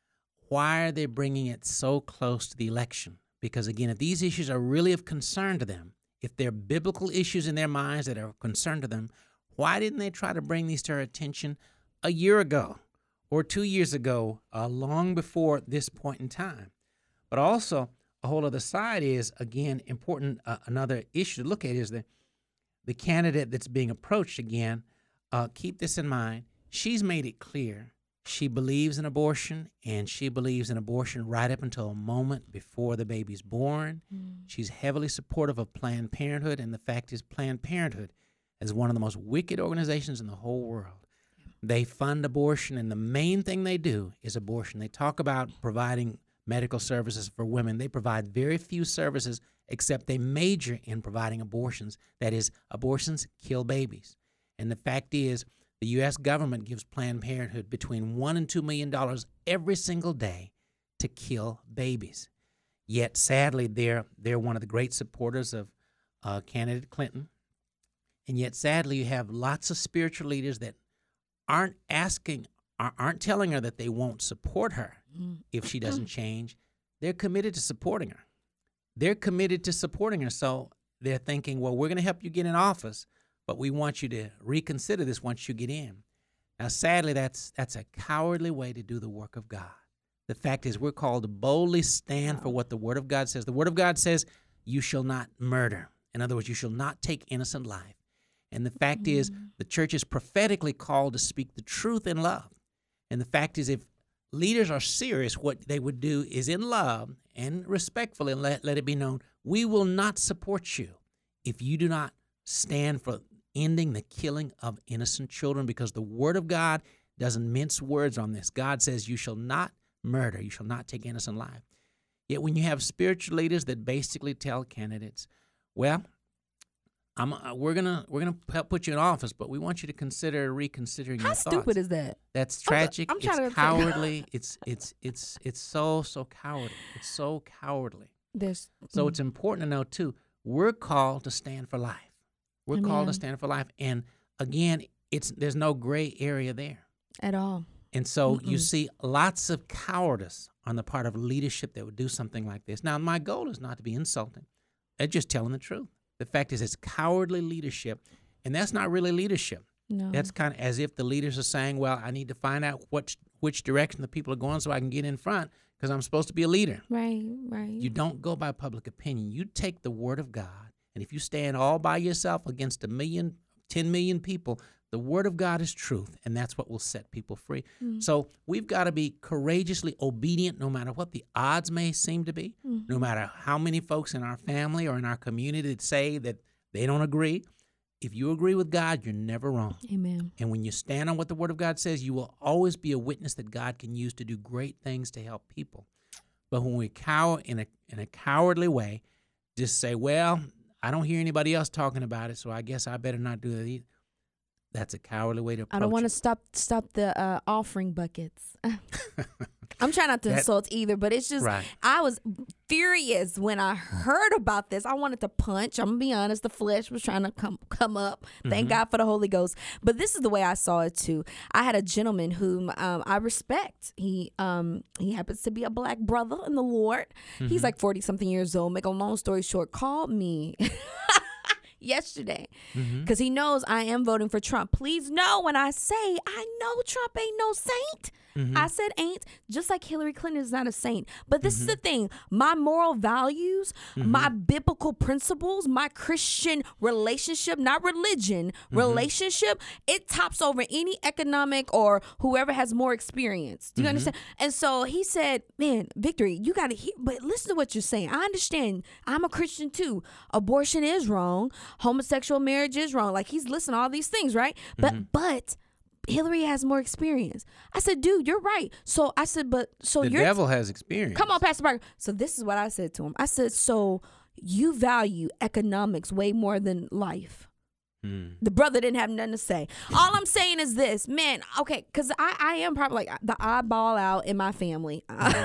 why are they bringing it so close to the election? Because, again, if these issues are really of concern to them, if they're biblical issues in their minds that are of concern to them, why didn't they try to bring these to our attention a year ago or two years ago, uh, long before this point in time? But also, a whole other side is, again, important, uh, another issue to look at is the, the candidate that's being approached again. Uh, keep this in mind. She's made it clear she believes in abortion, and she believes in abortion right up until a moment before the baby's born. Mm. She's heavily supportive of Planned Parenthood, and the fact is Planned Parenthood is one of the most wicked organizations in the whole world. They fund abortion, and the main thing they do is abortion. They talk about providing medical services for women. They provide very few services, except they major in providing abortions. That is, abortions kill babies. And the fact is, the U S government gives Planned Parenthood between one and two million dollars every single day to kill babies. Yet, sadly, they're they're one of the great supporters of uh, candidate Clinton. And yet, sadly, you have lots of spiritual leaders that aren't asking, aren't telling her that they won't support her if she doesn't change. They're committed to supporting her. They're committed to supporting her. So they're thinking, well, we're going to help you get in office, but we want you to reconsider this once you get in. Now, sadly, that's that's a cowardly way to do the work of God. The fact is, we're called to boldly stand for what the Word of God says. The Word of God says, you shall not murder. In other words, you shall not take innocent life. And the fact mm-hmm. is, the church is prophetically called to speak the truth in love. And the fact is, if leaders are serious, what they would do is in love and respectfully let, let it be known, we will not support you if you do not stand for ending the killing of innocent children, because the Word of God doesn't mince words on this. God says you shall not murder, you shall not take innocent life. Yet when you have spiritual leaders that basically tell candidates, well, I'm, uh, we're gonna we're gonna help put you in office, but we want you to consider reconsidering How your thoughts. How stupid is that? That's tragic. I'm, I'm it's cowardly. it's it's it's it's so so cowardly. It's so cowardly. There's, so mm. it's important to know too. We're called to stand for life. We're Amen. called to stand for life, and again, it's there's no gray area there at all. And so Mm-mm. you see lots of cowardice on the part of leadership that would do something like this. Now, my goal is not to be insulting. They're just telling the truth. The fact is, it's cowardly leadership, and that's not really leadership. No. That's kind of as if the leaders are saying, well, I need to find out what, which direction the people are going so I can get in front because I'm supposed to be a leader. Right, right. You don't go by public opinion. You take the Word of God, and if you stand all by yourself against a million, ten million people, The Word of God is truth, and that's what will set people free. Mm. So we've got to be courageously obedient no matter what the odds may seem to be, Mhm. no matter how many folks in our family or in our community that say that they don't agree. If you agree with God, you're never wrong. Amen. And when you stand on what the Word of God says, you will always be a witness that God can use to do great things to help people. But when we cower in a in a cowardly way, just say, well, I don't hear anybody else talking about it, so I guess I better not do that either. That's a cowardly way to approach I don't want to it. stop stop the uh, offering buckets. I'm trying not to That- insult either, but it's just Right. I was furious when I heard about this. I wanted to punch. I'm gonna be honest. The flesh was trying to come come up. Thank Mhm. God for the Holy Ghost. But this is the way I saw it too. I had a gentleman whom um, I respect. He um he happens to be a black brother in the Lord. He's Mhm. like forty something years old. Make a long story short, called me. Yesterday, Mhm. because he knows I am voting for Trump. Please know when I say I know Trump ain't no saint. Mhm. I said ain't, just like Hillary Clinton is not a saint. But this is Mhm. the thing. My moral values, my Mhm. biblical principles, my Christian relationship, not religion, Mhm. relationship, it tops over any economic or whoever has more experience. Do you Mhm. understand? And so he said, man, Victory, you got to hear, but listen to what you're saying. I understand. I'm a Christian too. Abortion is wrong. Homosexual marriage is wrong. Like he's listing all these things, right? But, Mhm. but, Hillary has more experience. I said, dude, you're right. So I said, but so The you're devil has experience. come on, Pastor Parker. So this is what I said to him. I said, so you value economics way more than life. Mm. The brother didn't have nothing to say. All I'm saying is this, man, okay, because I, I am probably like the oddball out in my family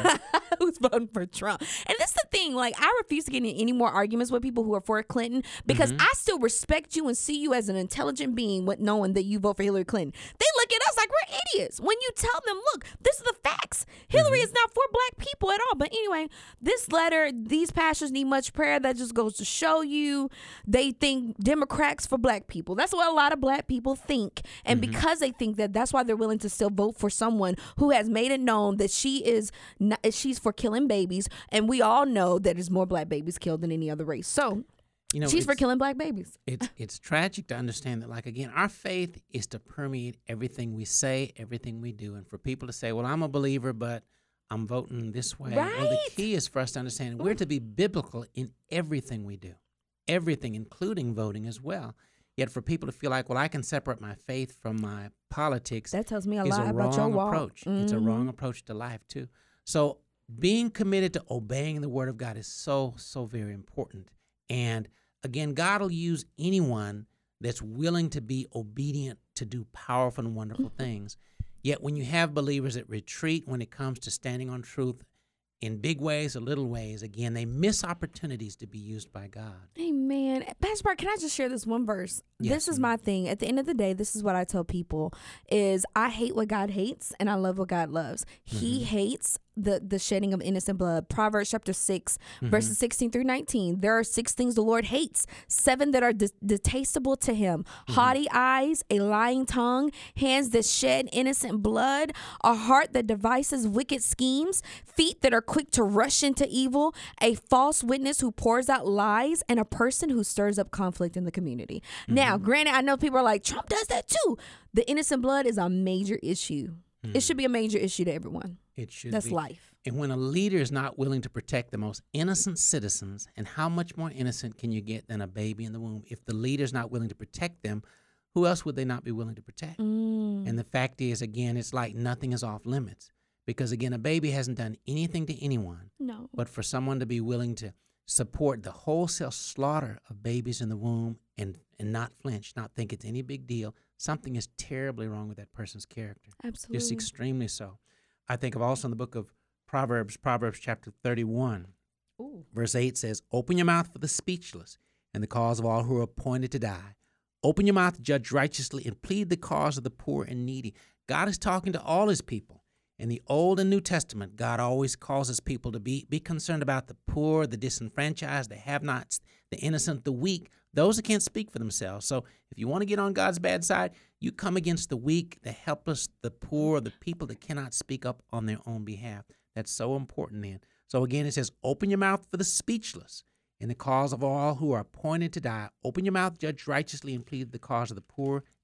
who's voting for Trump. And that's the thing, like, I refuse to get in any more arguments with people who are for Clinton because Mhm. I still respect you and see you as an intelligent being with knowing that you vote for Hillary Clinton. They look at us like we're idiots when you tell them, look, this is the facts. Hillary is not for black people at all. But anyway, this letter, these pastors need much prayer. That just goes to show you they think Democrats for black people. That's what a lot of black people think. And Mhm. because they think that, that's why they're willing to still vote for someone who has made it known that she is not, she's for killing babies. And we all know that there's more black babies killed than any other race. So You know, she's for it's- killing black babies. It's it's tragic to understand that, like, again, our faith is to permeate everything we say, everything we do. And for people to say, well, I'm a believer, but I'm voting this way. Well, the Right. key is for us to understand we're to be biblical in everything we do, everything, including voting as well. Yet for people to feel like, well, I can separate my faith from my politics That tells me a is lot a about your wrong walk. approach. It's a Mhm. wrong approach to life, too. So being committed to obeying the Word of God is so, so very important. And again, God will use anyone that's willing to be obedient to do powerful and wonderful things. Yet when you have believers that retreat when it comes to standing on truth in big ways or little ways, again, they miss opportunities to be used by God. Amen. Pastor Park, can I just share this one verse? Yes. This is my thing. At the end of the day, this is what I tell people is I hate what God hates and I love what God loves. He Mhm. hates the the shedding of innocent blood. Proverbs chapter six, verses sixteen through nineteen. There are six things the Lord hates, seven that are dis- detestable to him. Haughty eyes, a lying tongue, hands that shed innocent blood, a heart that devises wicked schemes, feet that are quick to rush into evil, a false witness who pours out lies, and a person who stirs up conflict in the community. Now, granted, I know people are like, Trump does that too. The innocent blood is a major issue. It should be a major issue to everyone. It should That's be. life. And when a leader is not willing to protect the most innocent citizens, and how much more innocent can you get than a baby in the womb? If the leader's not willing to protect them, who else would they not be willing to protect? Mm. And the fact is, again, it's like nothing is off limits. Because, again, a baby hasn't done anything to anyone. No. But for someone to be willing to support the wholesale slaughter of babies in the womb and, and not flinch, not think it's any big deal, something is terribly wrong with that person's character. Absolutely. Just extremely so. I think of also in the book of Proverbs, Proverbs chapter thirty-one, Ooh. verse eight says, open your mouth for the speechless and the cause of all who are appointed to die. Open your mouth to judge righteously and plead the cause of the poor and needy. God is talking to all his people. In the Old and New Testament, God always causes people to be, be concerned about the poor, the disenfranchised, the have-nots, the innocent, the weak, those that can't speak for themselves. So if you want to get on God's bad side, you come against the weak, the helpless, the poor, the people that cannot speak up on their own behalf. That's so important then. So again, it says, open your mouth for the speechless in the cause of all who are appointed to die. Open your mouth, judge righteously, and plead the cause of the poor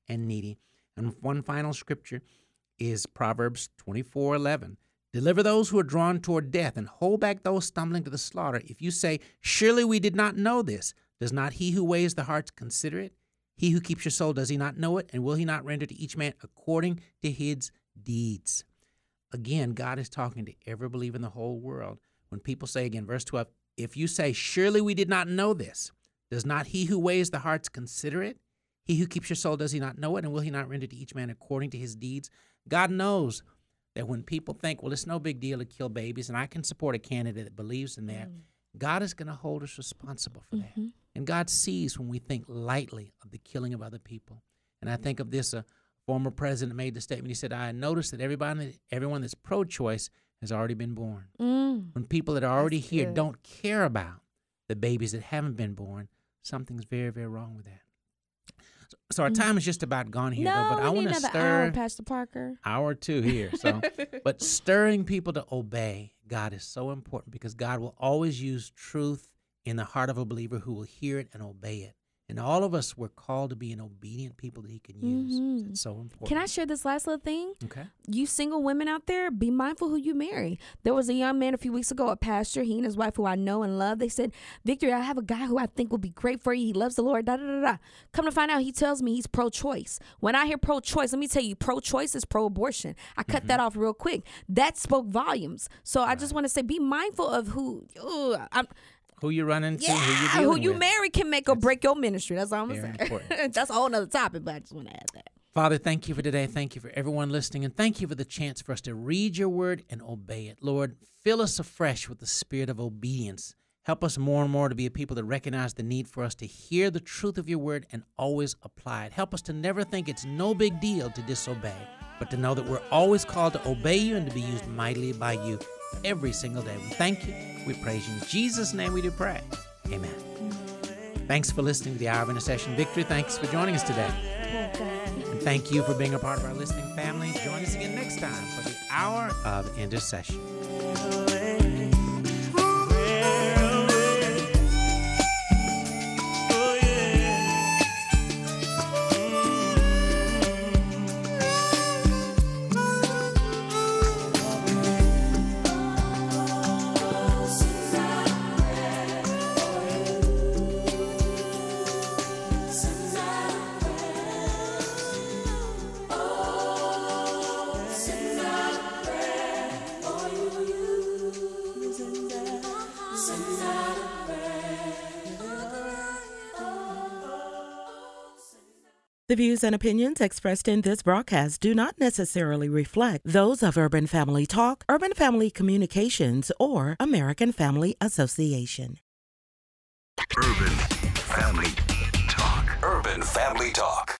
and needy. And one final scripture is Proverbs twenty-four eleven. Deliver those who are drawn toward death and hold back those stumbling to the slaughter. If you say, surely we did not know this, does not he who weighs the hearts consider it? He who keeps your soul, does he not know it? And will he not render to each man according to his deeds? Again, God is talking to every believer in the whole world. When people say, again, verse twelve, if you say, surely we did not know this, does not he who weighs the hearts consider it? He who keeps your soul, does he not know it? And will he not render to each man according to his deeds? God knows that when people think, well, it's no big deal to kill babies, and I can support a candidate that believes in that, mm. God is going to hold us responsible for mm-hmm. that. And God sees when we think lightly of the killing of other people. And I think of this, a former president made the statement, he said, I noticed that everybody, everyone that's pro-choice has already been born. Mm. When people that are already that's here good. Don't care about the babies that haven't been born, something's very, very wrong with that. So, so our time is just about gone here, no, though. But I want to stir hour, Pastor Parker. Hour or two here. So, but stirring people to obey God is so important because God will always use truth in the heart of a believer who will hear it and obey it. And all of us were called to be an obedient people that he can use. Mm-hmm. It's so important. Can I share this last little thing? Okay. You single women out there, be mindful who you marry. There was a young man a few weeks ago, a pastor, he and his wife who I know and love. They said, Victory, I have a guy who I think will be great for you. He loves the Lord, da da da da. Come to find out, he tells me he's pro-choice. When I hear pro-choice, let me tell you, pro-choice is pro-abortion. I cut mm-hmm. that off real quick. That spoke volumes. So right. I just want to say, be mindful of who, ugh, I'm, Who you run into, yeah, who you dealing who you with. marry can make or That's break your ministry. That's all I'm very saying. important. That's a whole nother topic, but I just want to add that. Father, thank you for today. Thank you for everyone listening, and thank you for the chance for us to read your word and obey it. Lord, fill us afresh with the spirit of obedience. Help us more and more to be a people that recognize the need for us to hear the truth of your word and always apply it. Help us to never think it's no big deal to disobey, but to know that we're always called to obey you and to be used mightily by you every single day. We thank you. We praise you. In Jesus' name we do pray. Amen. Thanks for listening to the Hour of Intercession. Victory, thanks for joining us today. And thank you for being a part of our listening family. Join us again next time for the Hour of Intercession. The views and opinions expressed in this broadcast do not necessarily reflect those of Urban Family Talk, Urban Family Communications, or American Family Association. Urban Family Talk. Urban Family Talk.